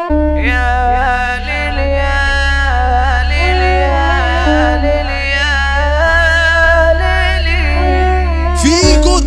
فيكو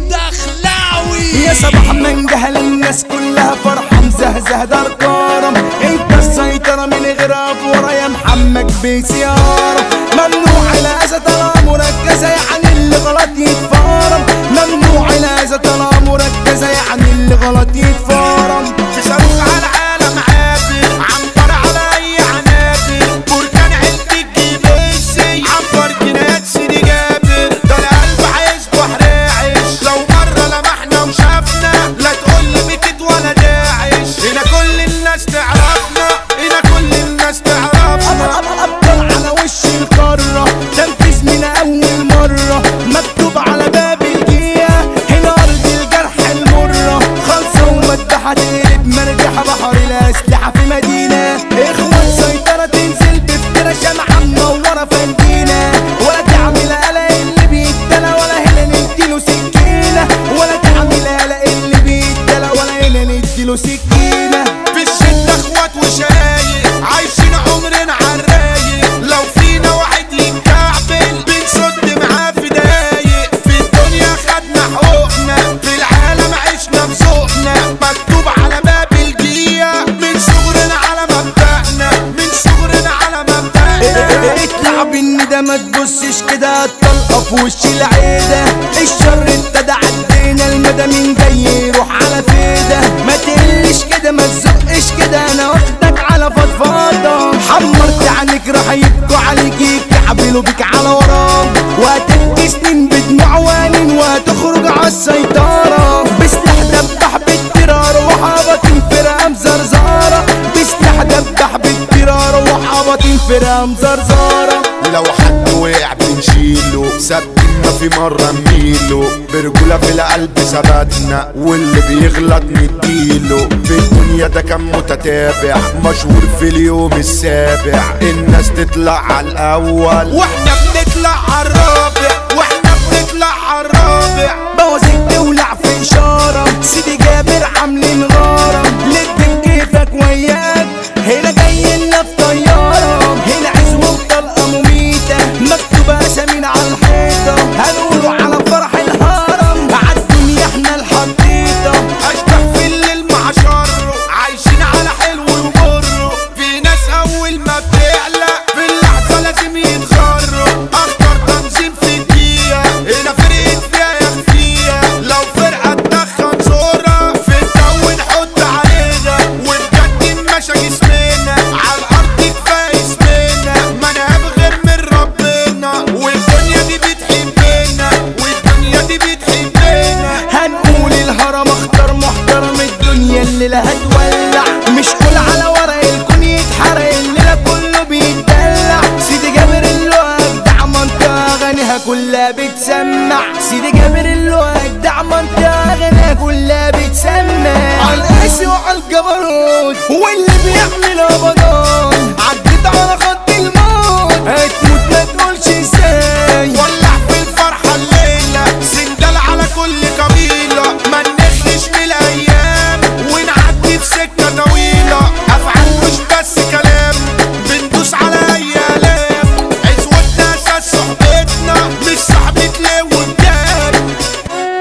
الدخلاوي يا صباح من جهل الناس كلها فرحة مزهزه دار كرم. انت السيطرة من غير افورة يا محمد بسيارة. ممنوع الأذى طالما مركزة يعني اللي غلط يتفارم. ممنوع الأذى طالما مركزة يعني اللي غلط يتفارم. صاروخ على العالم عابر عنبر على اي عنابر. بركان عيلتي تجيب السي عنبر جنات سيدي جابر. ده القلب هيصبح راعش لو مرة لمحنا وشافنا. لا تقول لي ميتت ولا داعش. هنا كل الناس تعرفنا. هنا كل الناس تعرفنا. أبطال على وش القارة تنفيذ من أول مرة. مكتوب على باب الجية هنا أرض الجرح المرة. خلصة ومدحة تقلب مرجحة بحر الأسلحة في مدينة. إخوان سيطرة تنزل بفترة شمعة منورة فندينة. ولا تعمل قلق اللي بيتدلى ولا هنا نديله سكينة. ولا تعمل قلق اللي بيتدلى ولا هنا نديله سكينة. في الشدة اخوات وشايق عايشين عمرنا عالرايق. لو فينا واحد يتكعبل بنصد معاه في دقايق. في الدنيا خدنا حقوقنا في العالم عشنا بذوقنا. مكتوب على باب الجية من صغرنا على مبدأنا. من صغرنا على مبدأنا. اطلع بالندى ما تبصش كده الطلقة في وش العيدة. الشر ابتدى عدينا المدى من جاي يروح على فيدة. ما تقلش كده ما تزقش كده انا واخدك على فضفاضة. حمرت عنك راح يبكوا عليك يكعبلوا بيك على وراك. وهتبكي سنين بدموع وانين وهتخرج عالسيطرة. بسلاح دبح بالترار وحابطين فرقة مزرزارة. بسلاح دبح بالترار وحابطين فرقة مزرزارة. لو حد وقع بنشيله ثبتنا في مرة نميله. برجولة في القلب ثبتنا واللي بيغلط نديله. في الدنيا ده كان متتابع مشهور في اليوم السابع. الناس تطلع على الأول واحنا بنطلع على الرابع. واحنا بنطلع على الرابع. بوازيك تولع في إشارة. سيدي جابر عاملين غارة. لدك كيفك وياك هنا جاي لنا في طيارة. هنا عزوة وطلقة مميتة مكتوبة أسامينا على الحيطة. هنقولوا على فرح الهرم عالدنيا احنا الحطيطة. اشبح في الليل مع شره عايشين على حلو ومره. في ناس اول ما بتعلى في اللحظة لازم يتغروا. اخطر تنظيم في الدقيقة هنا فرقة فيها يا خفية. لو فرقة تدخن صورة في الجو نحط عليها. وبجد مشى جسمنا عالارض كفاية اسمنا. ما نهاب غير من ربنا والدنيا دي بتحبنا. والدنيا دي بتحبنا. هنقول الهرم اختار محترم. الدنيا الليلة هتولع مش كل على ورق الكون يتحرق. الليلة كله بيتدلع. سيدي جابر اللي هو أجدع منطقة أغانيها كلها بتسمع. سيدي جابر اللي هو أجدع منطقة أغانيها كلها بتسمع. عالقاسي وعالجبروت واللي بيعمل أبضان. عديت على خط الموت هتموت ما تقولش ازاي. ولع في الفرحة الليلة سندال على كل قبيلة. ما نخلش من الأيام ونعدي في سكة طويلة. أفعال مش بس كلام بندوس على أي آلام. عزوتنا أساس صحبتنا مش صاحبة ليه وبجد.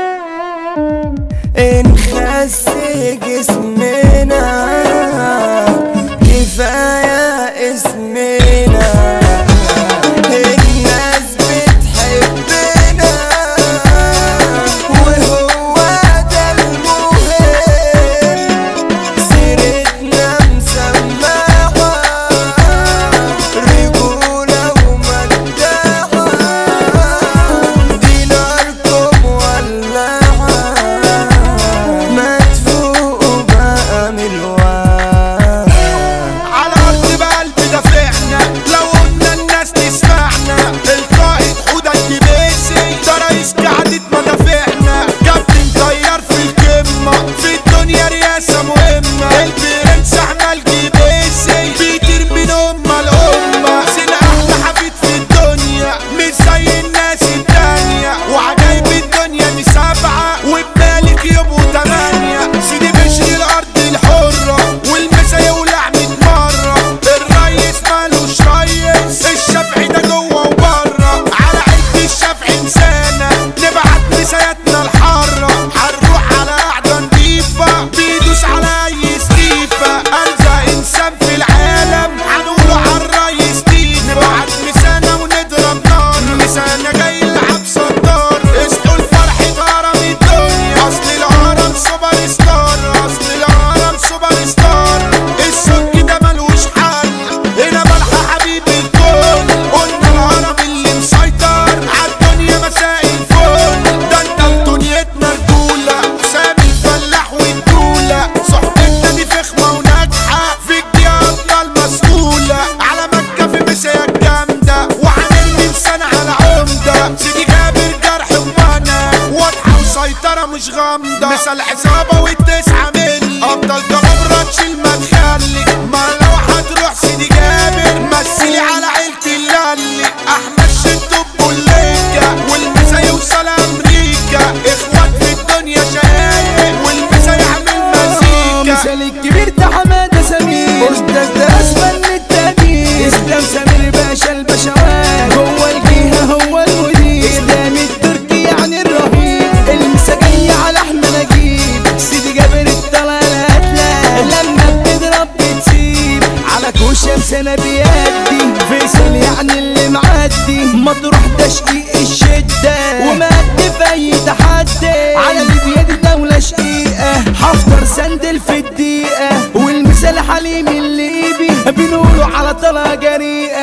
نخس جسمنا العصابة والتسعة ملي افضل جبرة تشيل ما تخلي ما لو هتروح سيدي جابر مثلي على عيلة اللي احمد شدو بوليكا والمسا يوصل امريكا اخوات في الدنيا شقايق والمسا يعمل مزيكا مثال الكبير ده حمادة سمير استاذ درس فن التقدير اسلام سمير باشا البشوات هو الجهة هو المدير اسلام التركي يعني الرهيب المساجية على احمد نجيب سيدي جابر الطلال هتلاقي لما بتضرب بتسيب على كوشة مسنة بيدي فيصل يعني اللي معدي مطروح تشقيق الشدة ومادي في اي تحدي على ليبيا دي دولة شقيقة هفطر سندل في الدقيقة والمثال حليم الليبي بنقوله على طلعة جريئة